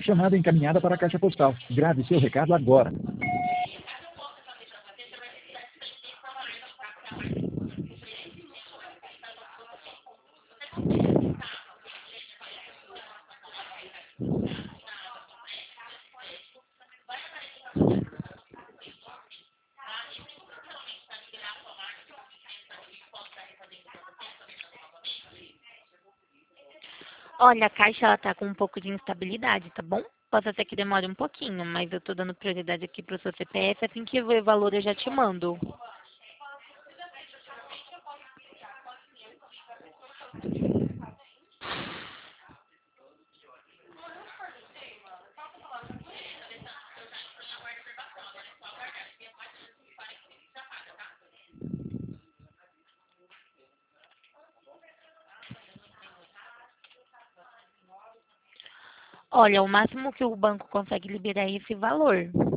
Chamada encaminhada para a caixa postal. Grave seu recado agora. Olha, a caixa ela tá com um pouco de instabilidade, tá bom? Pode ser que demore um pouquinho, mas eu tô dando prioridade aqui pro seu CPF, assim que eu ver o valor eu já te mando. Olha, o máximo que o banco consegue liberar é esse valor.